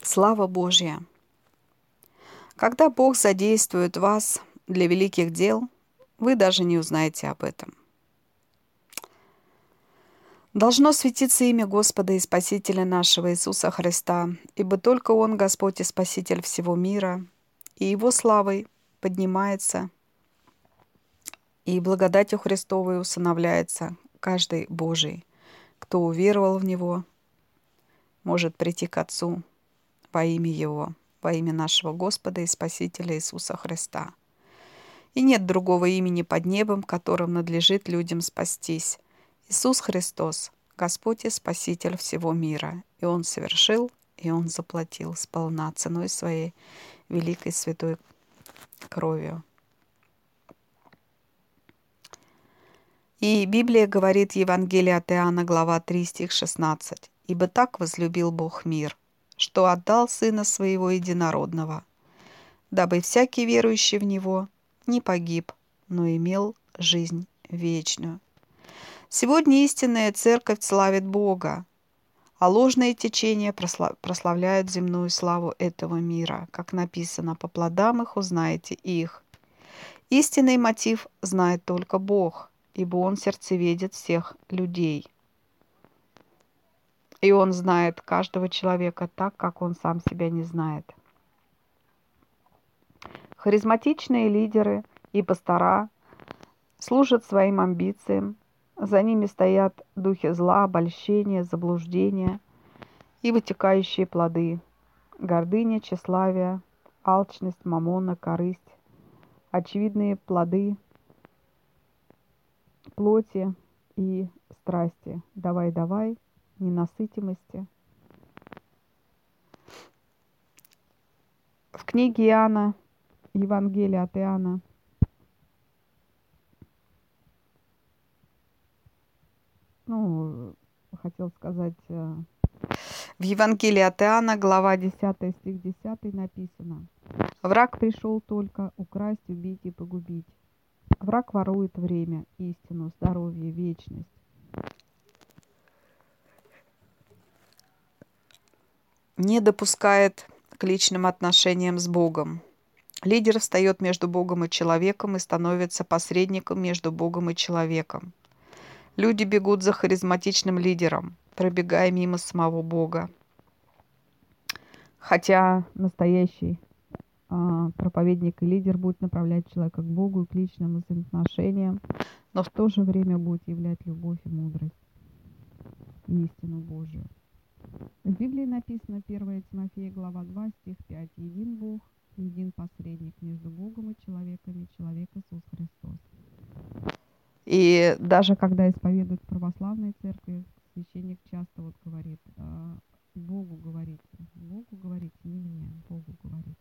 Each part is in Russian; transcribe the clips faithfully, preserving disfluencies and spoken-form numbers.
Слава Божья! Когда Бог задействует вас для великих дел, вы даже не узнаете об этом. Должно светиться имя Господа и Спасителя нашего Иисуса Христа, ибо только Он Господь и Спаситель всего мира, и Его славой поднимается, и благодатью Христовой усыновляется каждый Божий, кто уверовал в Него, может прийти к Отцу во имя Его, во имя нашего Господа и Спасителя Иисуса Христа. И нет другого имени под небом, которым надлежит людям спастись. Иисус Христос, Господь и Спаситель всего мира. И Он совершил, и Он заплатил сполна ценой Своей великой святой кровью. И Библия говорит, Евангелие от Иоанна, глава три, стих шестнадцать. «Ибо так возлюбил Бог мир, что отдал Сына Своего Единородного, дабы всякий верующий в Него не погиб, но имел жизнь вечную». Сегодня истинная церковь славит Бога, а ложные течения прославляют земную славу этого мира. Как написано, по плодам их узнаете их. Истинный мотив знает только Бог, ибо Он сердцеведет всех людей. И Он знает каждого человека так, как Он сам себя не знает. Харизматичные лидеры и пастора служат своим амбициям. За ними стоят духи зла, обольщения, заблуждения и вытекающие плоды. Гордыня, тщеславие, алчность, мамона, корысть. Очевидные плоды плоти и страсти. Давай-давай, ненасытимости. В книге Иоанна, Евангелие от Иоанна, ну, хотел сказать, в Евангелии от Иоанна, глава десятая, стих десятый написано: «Враг пришел только украсть, убить и погубить. Враг ворует время, истину, здоровье, вечность». Не допускает к личным отношениям с Богом. Лидер встает между Богом и человеком и становится посредником между Богом и человеком. Люди бегут за харизматичным лидером, пробегая мимо самого Бога. Хотя настоящий а, проповедник и лидер будет направлять человека к Богу и к личным взаимоотношениям, но в то же время будет являть любовь и мудрость и истину Божию. В Библии написано первое Тимофея, глава два, стих пять. «Един Бог, един посредник между Богом и человеками, человек Иисус Христос». И даже когда исповедуют в православной церкви, священник часто вот говорит: Богу говорите, Богу говорите, не мне, Богу говорите.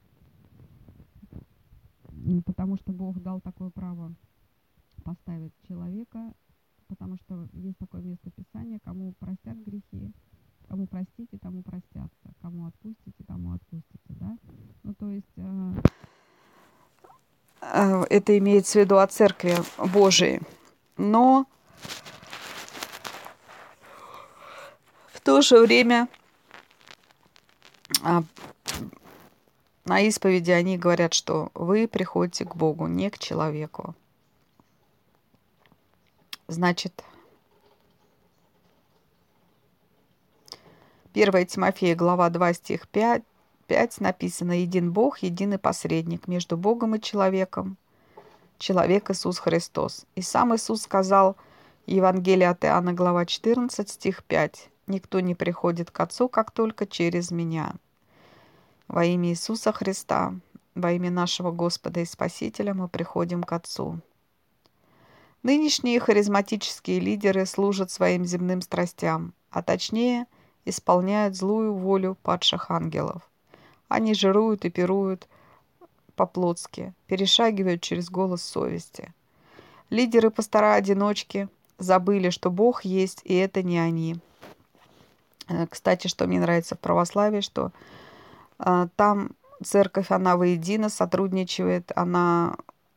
Потому что Бог дал такое право поставить человека, потому что есть такое место Писания: кому простят грехи, кому простите, тому простятся, кому отпустите, тому отпустите, да? Ну, то есть э, это имеется в виду о Церкви Божией. Но в то же время а, на исповеди они говорят, что вы приходите к Богу, не к человеку. Значит, первое Тимофея, глава два, стих пять, пять написано: «Един Бог, единый посредник между Богом и человеком, человек Иисус Христос». И сам Иисус сказал, Евангелие от Иоанна, глава четырнадцать, стих пять: «Никто не приходит к Отцу, как только через Меня». Во имя Иисуса Христа, во имя нашего Господа и Спасителя мы приходим к Отцу. Нынешние харизматические лидеры служат своим земным страстям, а точнее исполняют злую волю падших ангелов. Они жируют и пируют по-плотски, перешагивают через голос совести. Лидеры-пастора-одиночки забыли, что Бог есть, и это не они. Кстати, что мне нравится в православии, что э, там церковь, она воедино сотрудничает, она,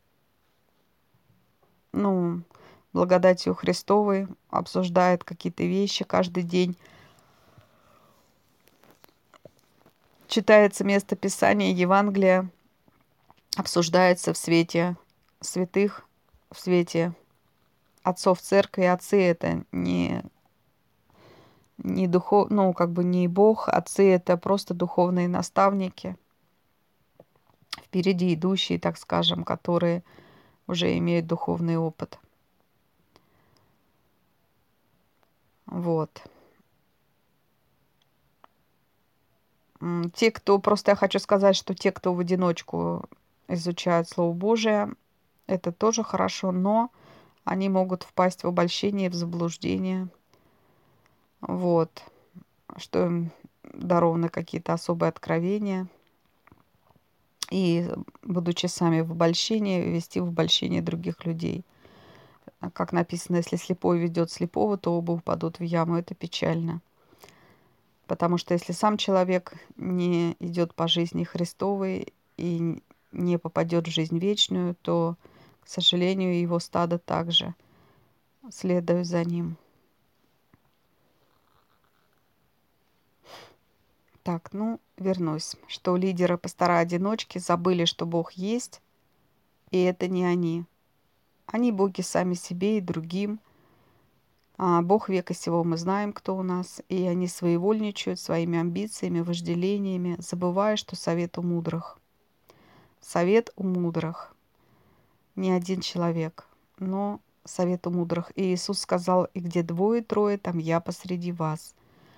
ну, благодатью Христовой обсуждает какие-то вещи каждый день. читается место Писания, Евангелия, обсуждается в свете святых, в свете отцов церкви. Отцы это не, не духов, ну, как бы не Бог, отцы это просто духовные наставники, впереди идущие, так скажем, которые уже имеют духовный опыт. Вот. Те, кто, просто я хочу сказать, что те, кто в одиночку изучают Слово Божие, это тоже хорошо, но они могут впасть в обольщение, в заблуждение. Вот. Что им дарованы какие-то особые откровения. И, будучи сами в обольщении, вести в обольщение других людей. Как написано, если слепой ведет слепого, то оба упадут в яму. Это печально. Потому что если сам человек не идет по жизни Христовой и не попадет в жизнь вечную, то, к сожалению, его стадо также следует за ним. Так, ну, вернусь. Что лидеры, пастора-одиночки забыли, что Бог есть, и это не они. Они боги сами себе и другим. А Бог века сего мы знаем, кто у нас, и они своевольничают своими амбициями, вожделениями, забывая, что совет у мудрых. Совет у мудрых. Не один человек, но совет у мудрых. И Иисус сказал: и где двое-трое, там я посреди вас.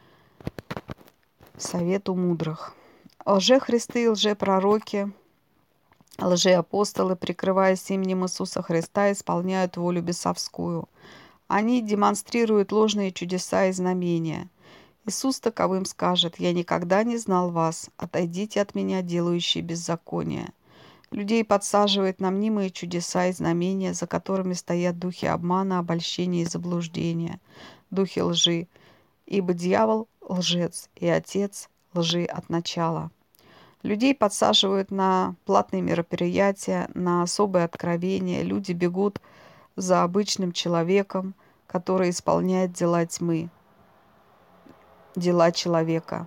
Совет у мудрых. Лже-христы и лже-пророки, лже-апостолы, прикрываясь именем Иисуса Христа, исполняют волю бесовскую. Они демонстрируют ложные чудеса и знамения. Иисус таковым скажет: «Я никогда не знал вас, отойдите от меня, делающие беззаконие». Людей подсаживает на мнимые чудеса и знамения, за которыми стоят духи обмана, обольщения и заблуждения, духи лжи, ибо дьявол – лжец и отец лжи от начала. Людей подсаживают на платные мероприятия, на особые откровения. Люди бегут за обычным человеком, который исполняет дела тьмы, дела человека,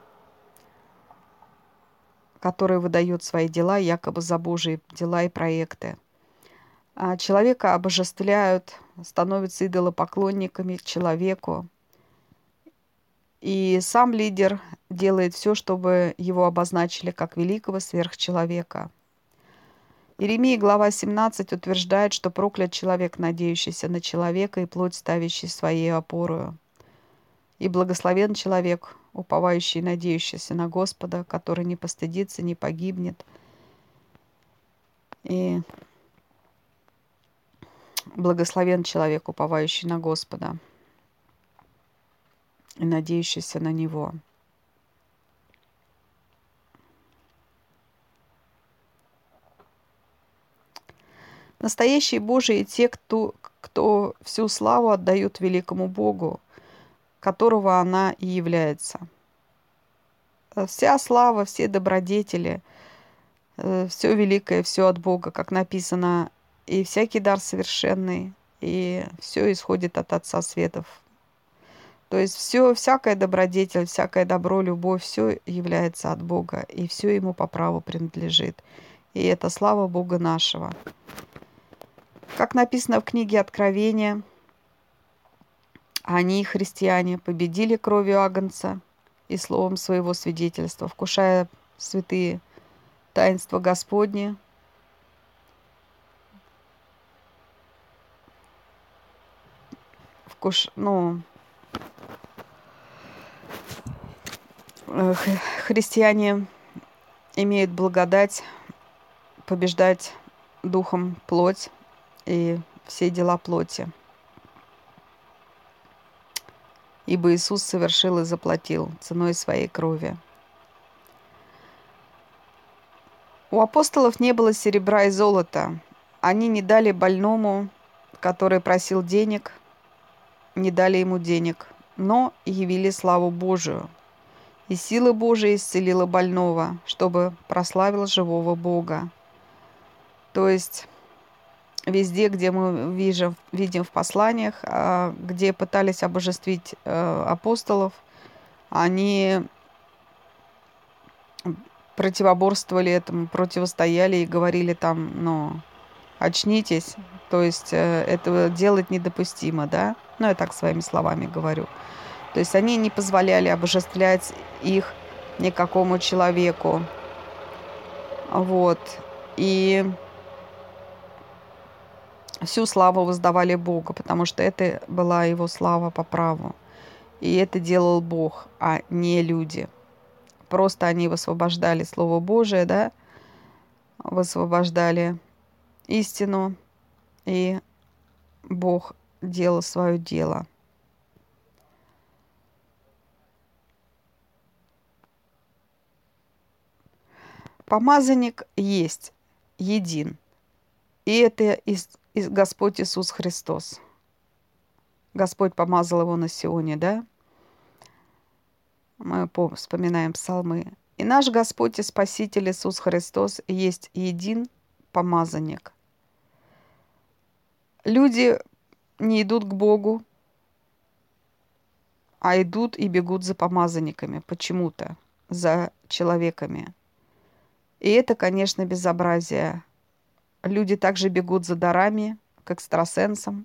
который выдает свои дела якобы за Божьи дела и проекты. А человека обожествляют, становятся идолопоклонниками к человеку. И сам лидер делает все, чтобы его обозначили как великого сверхчеловека. Иеремия, глава семнадцать, утверждает, что проклят человек, надеющийся на человека и плоть ставящий своей опорою. И благословен человек, уповающий и надеющийся на Господа, который не постыдится, не погибнет. И благословен человек, уповающий на Господа и надеющийся на Него. Настоящие Божии те, кто, кто всю славу отдают великому Богу, которого она и является. Вся слава, все добродетели, все великое, все от Бога, как написано, и всякий дар совершенный, и все исходит от Отца Светов. То есть все, всякая добродетель, всякое добро, любовь, все является от Бога, и все Ему по праву принадлежит. И это слава Бога нашего. Как написано в книге Откровения, они, христиане, победили кровью Агнца и словом своего свидетельства, вкушая святые таинства Господни, вкуш... ну, христиане имеют благодать побеждать духом плоть и все дела плоти. Ибо Иисус совершил и заплатил ценой своей крови. У апостолов не было серебра и золота. Они не дали больному, который просил денег, не дали ему денег, но явили славу Божию. И сила Божия исцелила больного, чтобы прославил живого Бога. То есть везде, где мы видим, видим в посланиях, где пытались обожествить апостолов, они противоборствовали этому, противостояли и говорили там, ну, очнитесь, то есть э, этого делать недопустимо, да? Ну, я так своими словами говорю. То есть они не позволяли обожествлять их никакому человеку. Вот. И всю славу воздавали Богу, потому что это была его слава по праву. И это делал Бог, а не люди. Просто они высвобождали Слово Божие, да, высвобождали истину, и Бог делал свое дело. Помазанник есть един, и это из, из Господь Иисус Христос. Господь помазал его на Сионе, да? Мы вспоминаем псалмы. И наш Господь и Спаситель Иисус Христос есть един помазанник. Люди не идут к Богу, а идут и бегут за помазанниками почему-то, за человеками. И это, конечно, безобразие. Люди также бегут за дарами, к экстрасенсам,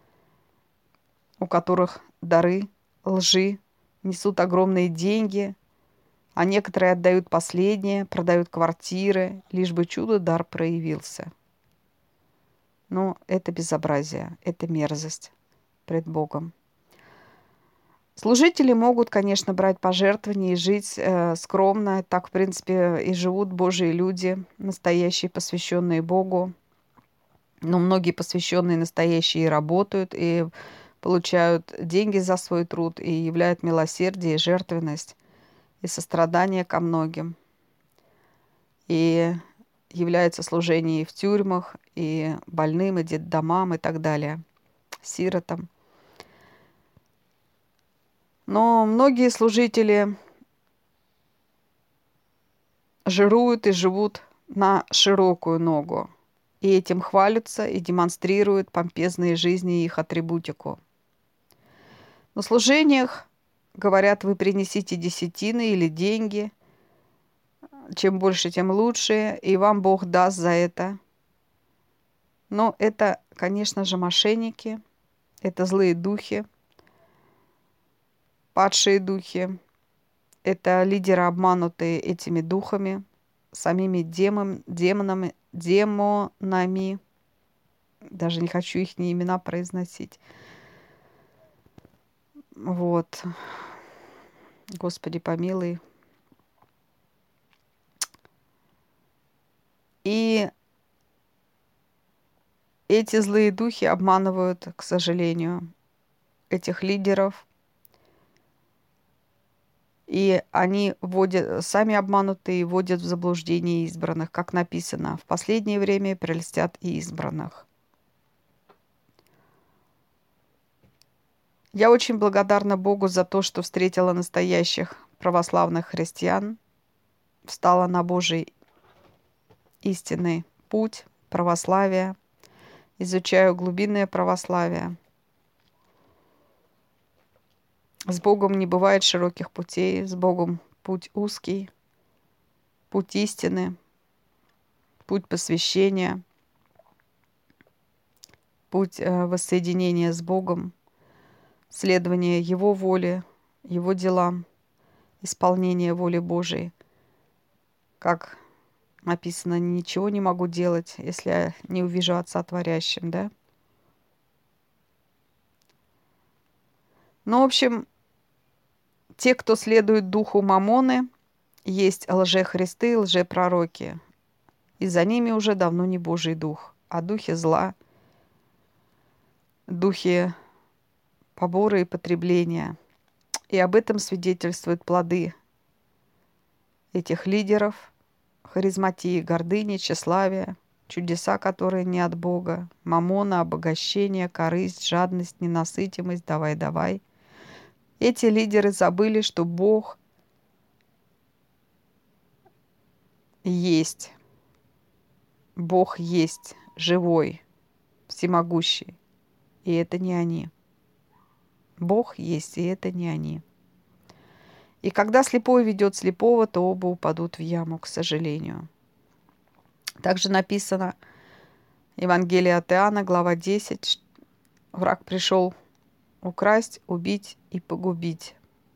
у которых дары лжи несут огромные деньги, а некоторые отдают последнее, продают квартиры, лишь бы чудо-дар проявился. Но это безобразие, это мерзость пред Богом. Служители могут, конечно, брать пожертвования и жить э, скромно. Так, в принципе, и живут Божьи люди, настоящие, посвященные Богу. Но многие посвященные настоящие и работают, и получают деньги за свой труд, и являют милосердие, и жертвенность, и сострадание ко многим. И является служение и в тюрьмах, и больным, и детдомам, и так далее, сиротам. Но многие служители жируют и живут на широкую ногу, и этим хвалятся и демонстрируют помпезные жизни и их атрибутику. На служениях говорят: вы принесите десятины или деньги, чем больше, тем лучше, и вам Бог даст за это. Но это, конечно же, мошенники, это злые духи, падшие духи, это лидеры, обманутые этими духами, самими демон, демонами, демонами. Даже не хочу их ни имена произносить. Вот. Господи, помилуй. И эти злые духи обманывают, к сожалению, этих лидеров. И они вводят, сами обманутые вводят в заблуждение избранных, как написано: в последнее время прельстят и избранных. Я очень благодарна Богу за то, что встретила настоящих православных христиан, встала на Божий истинный путь православия, изучаю глубинное православие. С Богом не бывает широких путей, с Богом путь узкий, путь истины, путь посвящения, путь э, воссоединения с Богом, следование Его воле, Его делам, исполнение воли Божией. Как написано: ничего не могу делать, если я не увижу Отца Творящим, да? Ну, в общем, те, кто следует духу Мамоны, есть лжехристы, лжепророки. И за ними уже давно не Божий дух, а духи зла, духи побора и потребления. И об этом свидетельствуют плоды этих лидеров: харизматии, гордыни, тщеславия, чудеса, которые не от Бога, мамона, обогащение, корысть, жадность, ненасытимость, давай-давай. Эти лидеры забыли, что Бог есть. Бог есть, живой, всемогущий. И это не они. Бог есть, и это не они. И когда слепой ведет слепого, то оба упадут в яму, к сожалению. Также написано Евангелие от Иоанна, глава десять. Враг пришел украсть, убить и погубить.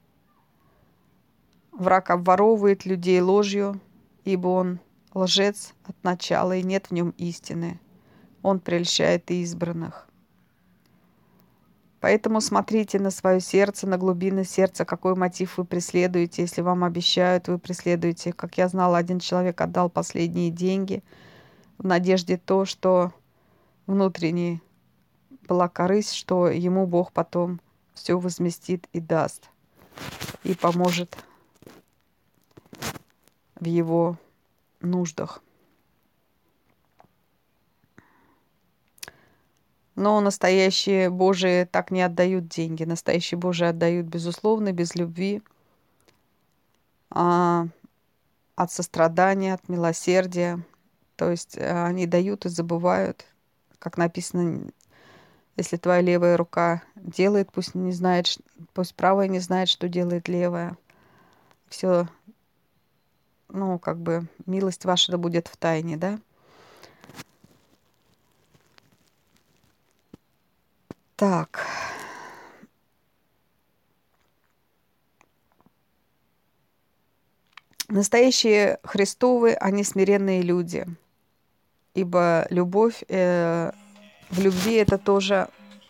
Враг обворовывает людей ложью, ибо он лжец от начала, и нет в нем истины. Он прельщает и избранных. Поэтому смотрите на свое сердце, на глубины сердца, какой мотив вы преследуете. Если вам обещают, вы преследуете. Как я знала, один человек отдал последние деньги в надежде то, что внутренне была корысть, что ему Бог потом все возместит и даст, и поможет в его нуждах. Но настоящие Божии так не отдают деньги. Настоящие Божии отдают, безусловно, без любви, а, от сострадания, от милосердия. То есть они дают и забывают, как написано, если твоя левая рука делает, пусть не знает, пусть правая не знает, что делает левая. Все, ну, как бы, милость ваша да будет в тайне, да? Так. Настоящие Христовы, они смиренные люди. Ибо любовь, э, в любви это тоже,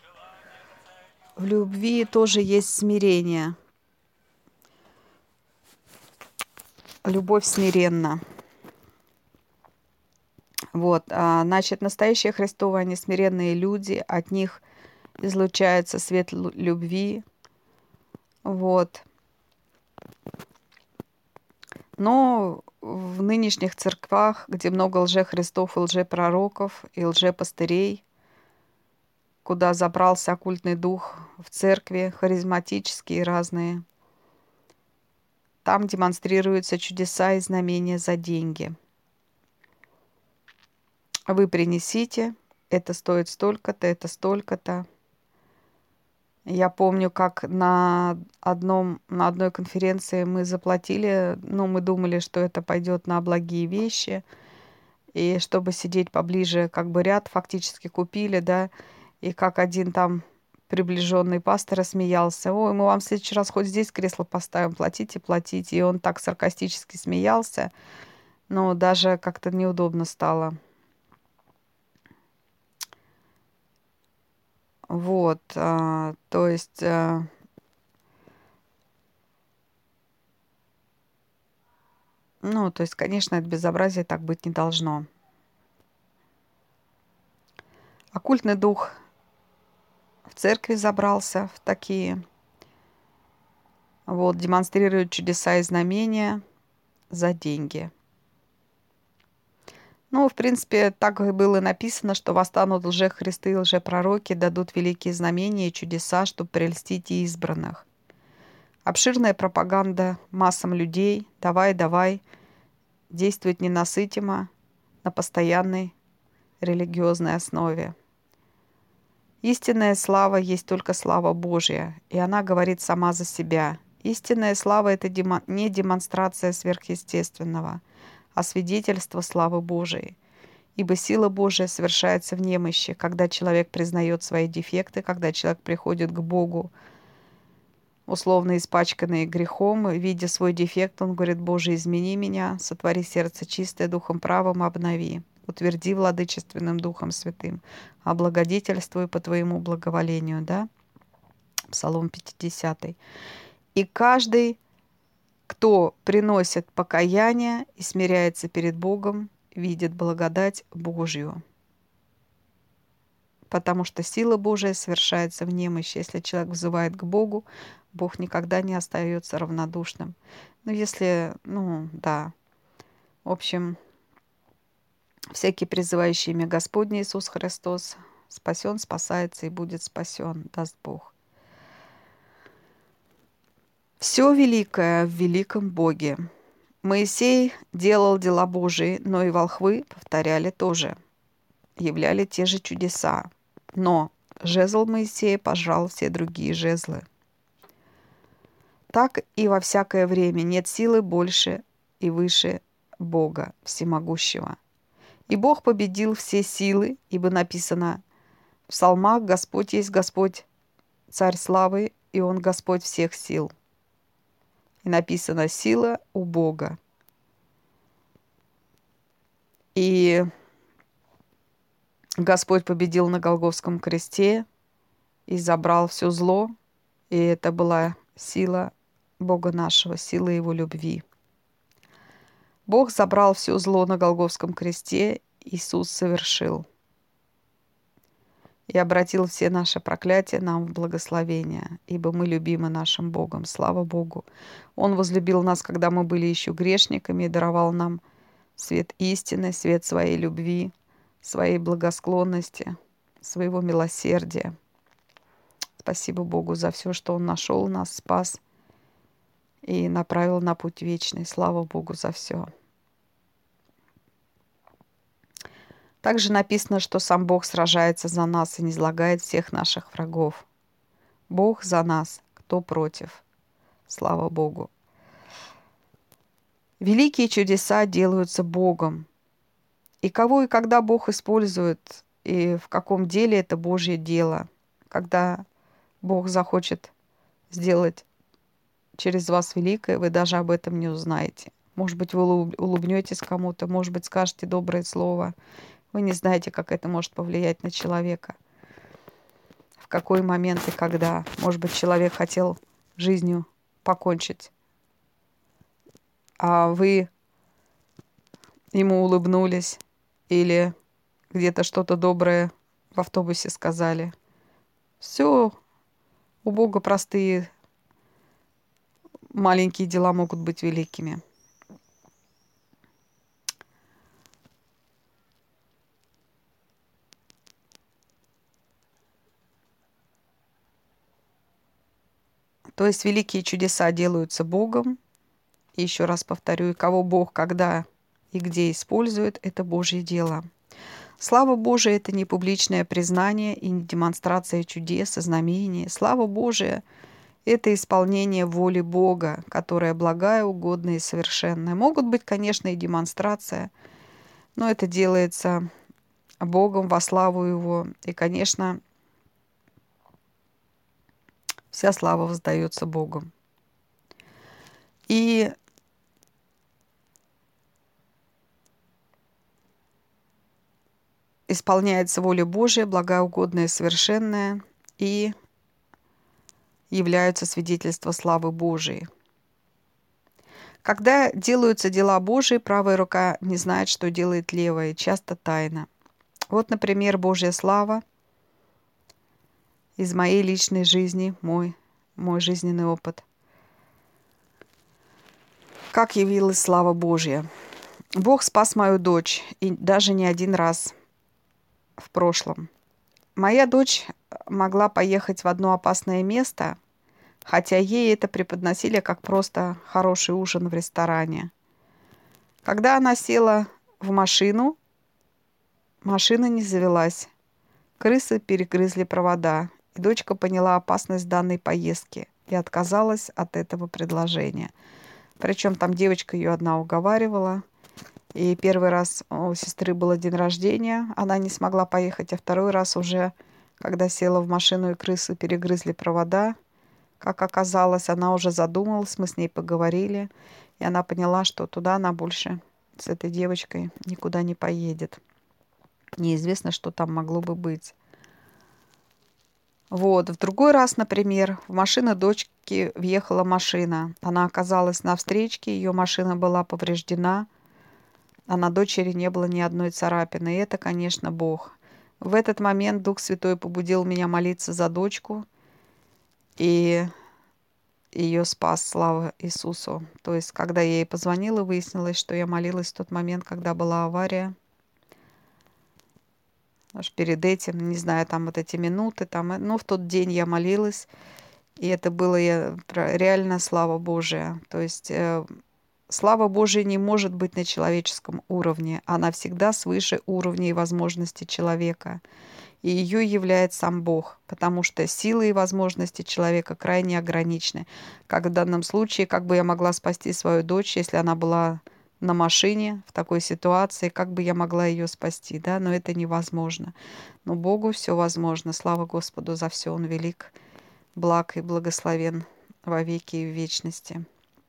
в любви тоже есть смирение. Любовь смиренна. Вот, а, значит, настоящие Христовы, они смиренные люди, от них излучается свет любви. Вот. Но в нынешних церквах, где много лжехристов и лжепророков и лжепастырей, куда забрался оккультный дух в церкви, харизматические разные, там демонстрируются чудеса и знамения за деньги. Вы принесите, это стоит столько-то, это столько-то. Я помню, как на, одном, на одной конференции мы заплатили, ну, мы думали, что это пойдет на благие вещи, и чтобы сидеть поближе, как бы ряд фактически купили, да, и как один там приближенный пастор смеялся: ой, мы вам в следующий раз хоть здесь кресло поставим, платите, платите. И он так саркастически смеялся, но даже как-то неудобно стало. Вот, а, то есть, а, ну, то есть, конечно, это безобразие, так быть не должно. Оккультный дух в церкви забрался в такие, вот, демонстрирует чудеса и знамения за деньги. Ну, в принципе, так и было написано, что восстанут лжехристы и лжепророки, дадут великие знамения и чудеса, чтобы прельстить и избранных. Обширная пропаганда массам людей, давай, давай, действует ненасытимо на постоянной религиозной основе. Истинная слава есть только слава Божья, и она говорит сама за себя. Истинная слава – это не демонстрация сверхъестественного, а свидетельство славы Божией. Ибо сила Божия совершается в немощи, когда человек признает свои дефекты, когда человек приходит к Богу, условно испачканный грехом, видя свой дефект, он говорит: Боже, измени меня, сотвори сердце чистое, духом правым обнови, утверди владычественным духом святым, облагодетельствуй по твоему благоволению, да? Псалом пятидесятый. И каждый, кто приносит покаяние и смиряется перед Богом, видит благодать Божью. Потому что сила Божия совершается в немощи. Если человек взывает к Богу, Бог никогда не остается равнодушным. Ну, если, ну, да. В общем, всякий призывающий имя Господне Иисус Христос спасен, спасается и будет спасен, даст Бог. Все великое в великом Боге. Моисей делал дела Божии, но и волхвы повторяли тоже, являли те же чудеса. Но жезл Моисея пожрал все другие жезлы. так и во всякое время нет силы больше и выше Бога Всемогущего. И Бог победил все силы, ибо написано в псалмах: «Господь есть Господь, Царь славы, и Он Господь всех сил». И написано: «Сила у Бога». И Господь победил на Голгофском кресте и забрал все зло, и это была сила Бога нашего, сила Его любви. Бог забрал все зло на Голгофском кресте, Иисус совершил и обратил все наши проклятия нам в благословение, ибо мы любимы нашим Богом. Слава Богу! Он возлюбил нас, когда мы были еще грешниками, и даровал нам свет истины, свет своей любви, своей благосклонности, своего милосердия. Спасибо Богу за все, что Он нашел нас, спас и направил на путь вечный. Слава Богу за все. Также написано, что сам Бог сражается за нас и низлагает всех наших врагов. Бог за нас, кто против? Слава Богу. Великие чудеса делаются Богом. И кого и когда Бог использует, и в каком деле это Божье дело, когда Бог захочет сделать через вас великое, вы даже об этом не узнаете. Может быть, вы улыбнетесь кому-то, может быть, скажете доброе слово. Вы не знаете, как это может повлиять на человека. В какой момент и когда. Может быть, человек хотел жизнью покончить, а вы ему улыбнулись или где-то что-то доброе в автобусе сказали. Все, у Бога простые маленькие дела могут быть великими. То есть великие чудеса делаются Богом. И еще раз повторю, и кого Бог когда и где использует, это Божье дело. Слава Божия — это не публичное признание и не демонстрация чудес и знамений. Слава Божия — это исполнение воли Бога, которая благая, угодная и совершенная. Могут быть, конечно, и демонстрация, но это делается Богом во славу Его. И, конечно, вся слава воздается Богу. И исполняется воля Божия, благоугодная и совершенная, и являются свидетельства славы Божией. Когда делаются дела Божии, правая рука не знает, что делает левая, часто тайна. Вот, например, Божья слава из моей личной жизни, мой, мой жизненный опыт. Как явилась слава Божья? Бог спас мою дочь, и даже не один раз в прошлом. Моя дочь могла поехать в одно опасное место, хотя ей это преподносили как просто хороший ужин в ресторане. Когда она села в машину, машина не завелась. Крысы перегрызли провода, и дочка поняла опасность данной поездки и отказалась от этого предложения. Причем там девочка ее одна уговаривала. И первый раз у сестры был день рождения, она не смогла поехать, а второй раз уже, когда села в машину и крысы перегрызли провода, как оказалось, она уже задумалась, мы с ней поговорили, и она поняла, что туда она больше с этой девочкой никуда не поедет. Неизвестно, что там могло бы быть. Вот, в другой раз, например, в машину дочки въехала машина. Она оказалась на встречке, ее машина была повреждена, а на дочери не было ни одной царапины. И это, конечно, Бог. В этот момент Дух Святой побудил меня молиться за дочку, и ее спас, слава Иисусу. То есть, когда я ей позвонила, выяснилось, что я молилась в тот момент, когда была авария. Аж перед этим, не знаю, там вот эти минуты, там, ну, в тот день я молилась, и это было я, реально слава Божия. То есть э, слава Божия не может быть на человеческом уровне, она всегда свыше уровня и возможностей человека. и ее являет сам Бог, потому что силы и возможности человека крайне ограничены. Как в данном случае, как бы я могла спасти свою дочь, если она была на машине в такой ситуации, как бы я могла ее спасти, да, но это невозможно. Но Богу все возможно. Слава Господу за все, Он велик, благ и благословен во веки и в вечности.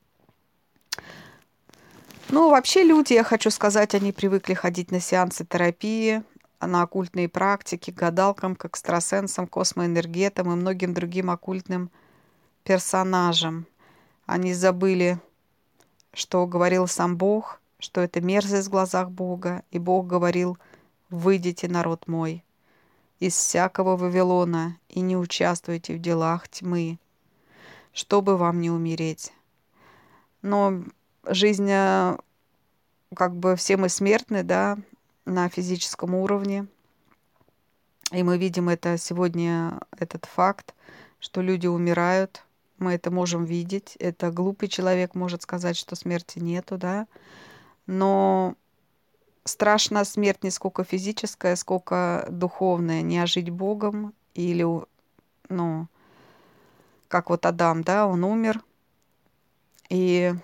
Ну, вообще люди, я хочу сказать, они привыкли ходить на сеансы терапии, на оккультные практики, к гадалкам, к экстрасенсам, космоэнергетам и многим другим оккультным персонажам. Они забыли, что говорил сам Бог, что это мерзость в глазах Бога, и Бог говорил: «Выйдите, народ мой, из всякого Вавилона и не участвуйте в делах тьмы, чтобы вам не умереть». Но жизнь, э, как бы все мы смертны, да, на физическом уровне. И мы видим это сегодня, этот факт, что люди умирают. Мы это можем видеть. Это глупый человек может сказать, что смерти нету, да. Но страшна смерть не сколько физическая, сколько духовная. Не ожить Богом или, ну, как вот Адам, да, он умер. И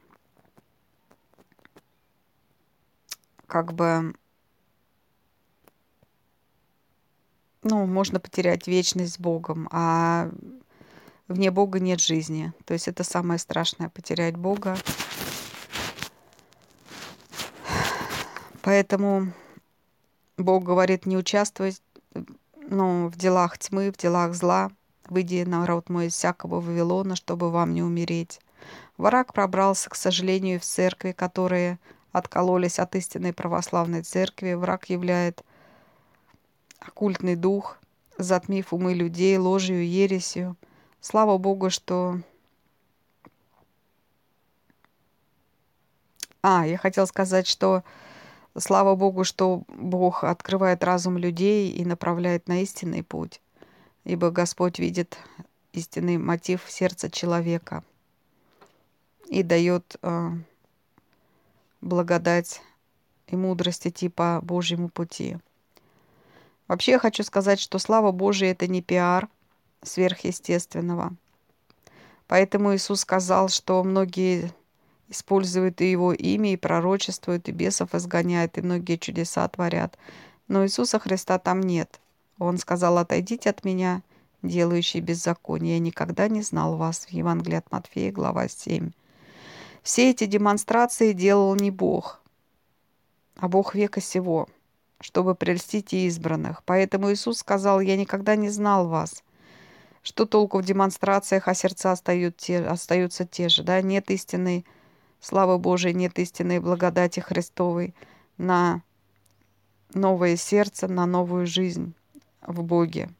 как бы, ну, можно потерять вечность с Богом, а вне Бога нет жизни. То есть это самое страшное — потерять Бога. Поэтому Бог говорит: не участвуй, ну, в делах тьмы, в делах зла. Выйди, народ мой, из всякого Вавилона, чтобы вам не умереть. Враг пробрался, к сожалению, в церкви, которые откололись от истинной православной церкви. Враг являет оккультный дух, затмив умы людей ложью, ересью. Слава Богу, что... А, я хотела сказать, что слава Богу, что Бог открывает разум людей и направляет на истинный путь, ибо Господь видит истинный мотив сердца человека и дает э, благодать и мудрость идти по Божьему пути. Вообще я хочу сказать, что слава Божия — это не пиар сверхъестественного. Поэтому Иисус сказал, что многие используют и Его имя, и пророчествуют, и бесов изгоняют, и многие чудеса творят. Но Иисуса Христа там нет. Он сказал: «Отойдите от меня, делающие беззаконие. Я никогда не знал вас». В Евангелии от Матфея, глава семь. Все эти демонстрации делал не Бог, а Бог века сего, чтобы прельстить избранных. Поэтому Иисус сказал: «Я никогда не знал вас». Что толку в демонстрациях, а сердца остаются те, остаются те же, да? Нет истинной славы Божией, нет истинной благодати Христовой на новое сердце, на новую жизнь в Боге.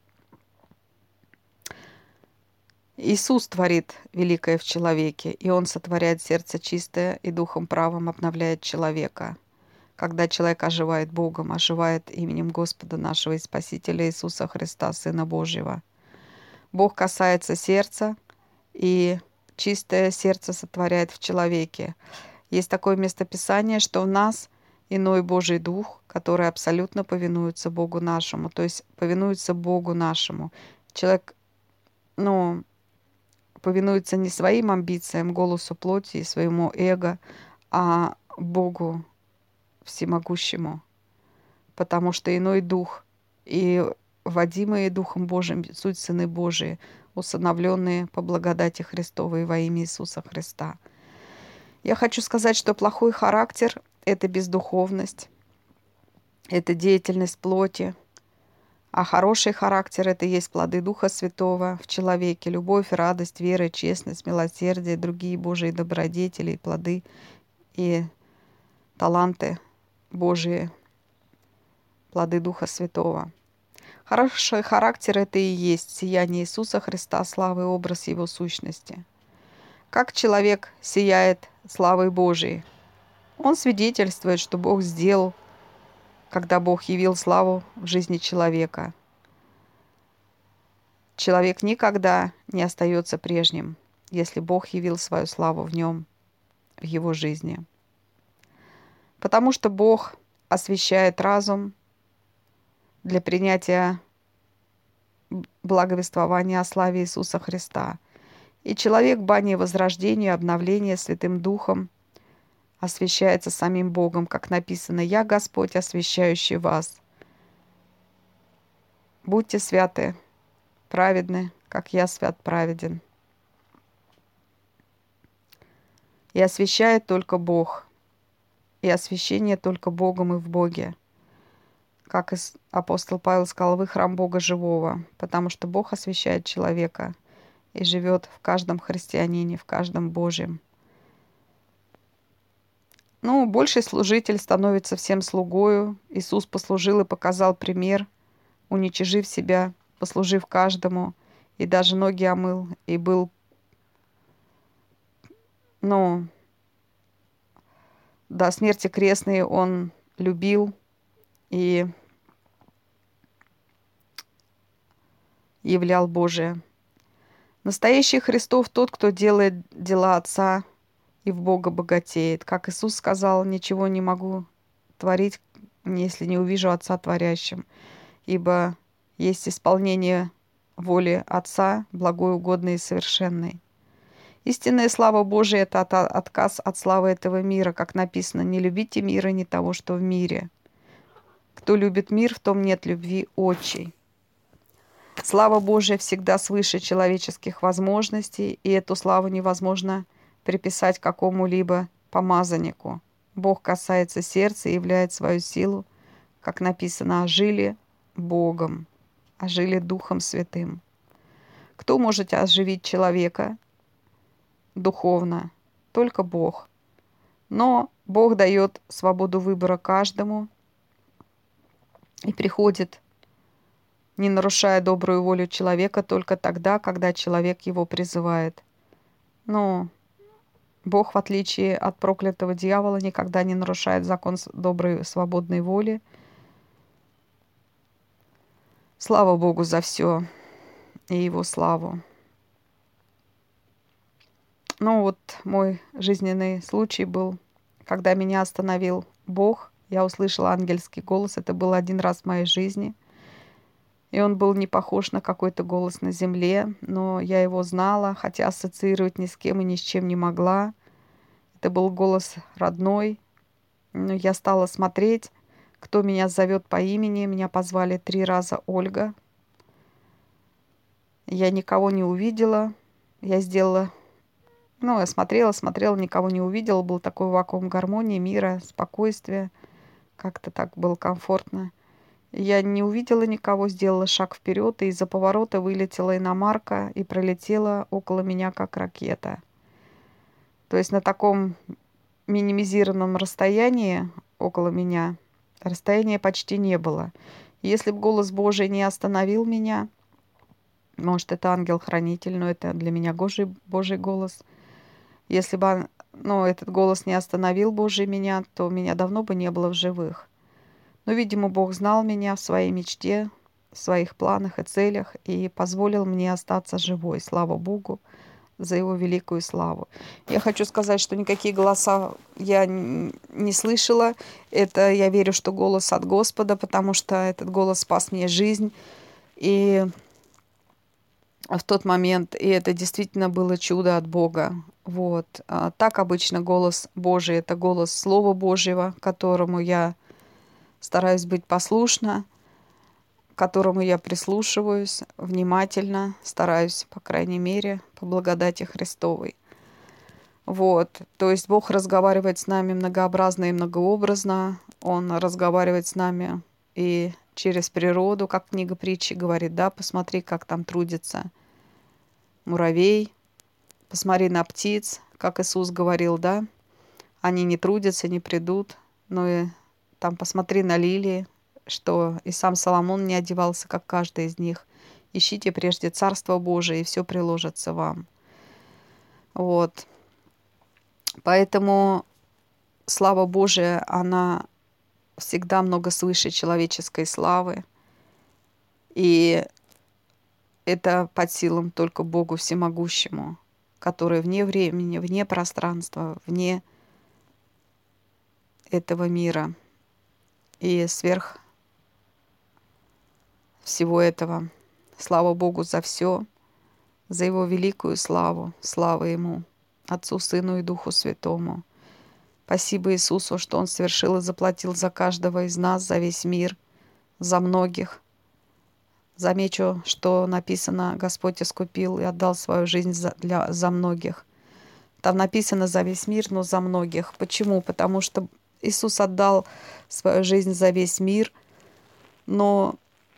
Иисус творит великое в человеке, и Он сотворяет сердце чистое и духом правым обновляет человека. Когда человек оживает Богом, оживает именем Господа нашего и Спасителя Иисуса Христа, Сына Божьего. Бог касается сердца, и чистое сердце сотворяет в человеке. Есть такое местописание, что в нас иной Божий Дух, который абсолютно повинуется Богу нашему, то есть повинуется Богу нашему. Человек, ну, повинуется не своим амбициям, голосу плоти и своему эго, а Богу всемогущему. Потому что иной Дух и водимые Духом Божиим суть сыны Божии, усыновленные по благодати Христовой во имя Иисуса Христа. Я хочу сказать, что плохой характер — это бездуховность, это деятельность плоти, а хороший характер — это есть плоды Духа Святого в человеке: любовь, радость, вера, честность, милосердие, другие Божьи добродетели, плоды и таланты Божьи, плоды Духа Святого. Хороший характер — это и есть сияние Иисуса Христа, славы и образ Его сущности. Как человек сияет славой Божией? Он свидетельствует, что Бог сделал, когда Бог явил славу в жизни человека. Человек никогда не остается прежним, если Бог явил свою славу в нем, в его жизни. Потому что Бог освещает разум для принятия благовествования о славе Иисуса Христа. И человек в бане возрождения, обновления Святым Духом освящается самим Богом, как написано: «Я Господь, освящающий вас». Будьте святы, праведны, как я свят праведен. И освящает только Бог, и освящение только Богом и в Боге. Как апостол Павел сказал: «Вы храм Бога живого», потому что Бог освящает человека и живет в каждом христианине, в каждом Божьем. Ну, больший служитель становится всем слугою. Иисус послужил и показал пример, уничижив себя, послужив каждому, и даже ноги омыл, и был, ну, до смерти крестной он любил и являл Божие. Настоящий Христов тот, кто делает дела Отца и в Бога богатеет. Как Иисус сказал: «Ничего не могу творить, если не увижу Отца творящим, ибо есть исполнение воли Отца, благой, угодной и совершенной». Истинная слава Божия – это от- отказ от славы этого мира, как написано: «Не любите мира, не того, что в мире. Кто любит мир, в том нет любви отчей». Слава Божия всегда свыше человеческих возможностей, и эту славу невозможно приписать какому-либо помазаннику. Бог касается сердца и являет свою силу, как написано: «Ожили Богом, ожили Духом Святым». Кто может оживить человека духовно? Только Бог. Но Бог дает свободу выбора каждому и приходит, не нарушая добрую волю человека, только тогда, когда человек его призывает. Но Бог, в отличие от проклятого дьявола, никогда не нарушает закон доброй свободной воли. Слава Богу за все и Его славу. Ну вот мой жизненный случай был, когда меня остановил Бог. Я услышала ангельский голос. Это был один раз в моей жизни. И он был не похож на какой-то голос на земле, но я его знала, хотя ассоциировать ни с кем и ни с чем не могла. Это был голос родной. Но я стала смотреть, кто меня зовет по имени. Меня позвали три раза Ольга. Я никого не увидела. Я сделала... Ну, я смотрела, смотрела, никого не увидела. Был такой вакуум гармонии, мира, спокойствия. Как-то так было комфортно. Я не увидела никого, сделала шаг вперед, и из-за поворота вылетела иномарка и пролетела около меня, как ракета. То есть на таком минимизированном расстоянии около меня расстояния почти не было. Если бы голос Божий не остановил меня, может, это ангел-хранитель, но это для меня Божий, Божий голос. Если бы, ну, этот голос не остановил Божий меня, то меня давно бы не было в живых. Но, видимо, Бог знал меня в своей мечте, в своих планах и целях и позволил мне остаться живой. Слава Богу за Его великую славу. Я хочу сказать, что никакие голоса я не слышала. Это я верю, что голос от Господа, потому что этот голос спас мне жизнь. И в тот момент, и это действительно было чудо от Бога. Вот. А так обычно голос Божий – это голос Слова Божьего, которому я стараюсь быть послушна, к которому я прислушиваюсь внимательно, стараюсь, по крайней мере, по благодати Христовой. Вот. То есть Бог разговаривает с нами многообразно и многообразно. Он разговаривает с нами и через природу, как книга притчи говорит, да, посмотри, как там трудится муравей, посмотри на птиц, как Иисус говорил, да, они не трудятся, не придут, но и там посмотри на лилии, что и сам Соломон не одевался, как каждый из них. Ищите прежде Царство Божие, и все приложится вам. Вот. Поэтому слава Божия, она всегда много свыше человеческой славы. И это под силам только Богу Всемогущему, который вне времени, вне пространства, вне этого мира и сверх всего этого. Слава Богу за все, за Его великую славу. Слава Ему, Отцу, Сыну и Духу Святому. Спасибо Иисусу, что Он совершил и заплатил за каждого из нас, за весь мир, за многих. Замечу, что написано, Господь искупил и отдал свою жизнь за, для, за многих. Там написано за весь мир, но за многих. Почему? Потому что Иисус отдал свою жизнь за весь мир, но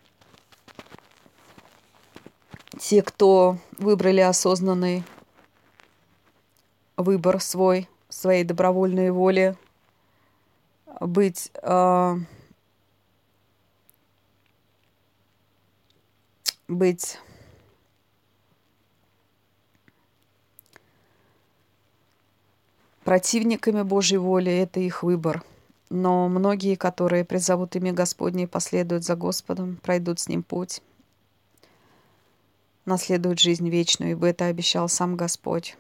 те, кто выбрали осознанный выбор свой, своей добровольной воли, быть э, быть противниками Божьей воли, это их выбор. Но многие, которые призовут имя Господне и последуют за Господом, пройдут с Ним путь, наследуют жизнь вечную, ибо это обещал сам Господь.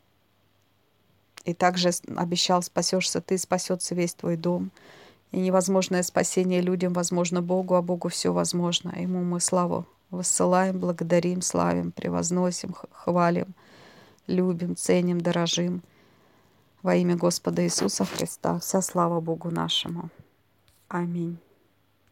И также обещал, спасешься ты, спасется весь твой дом. И невозможное спасение людям возможно Богу, а Богу все возможно. Ему мы славу высылаем, благодарим, славим, превозносим, хвалим, любим, ценим, дорожим. Во имя Господа Иисуса Христа. Вся слава Богу нашему. Аминь.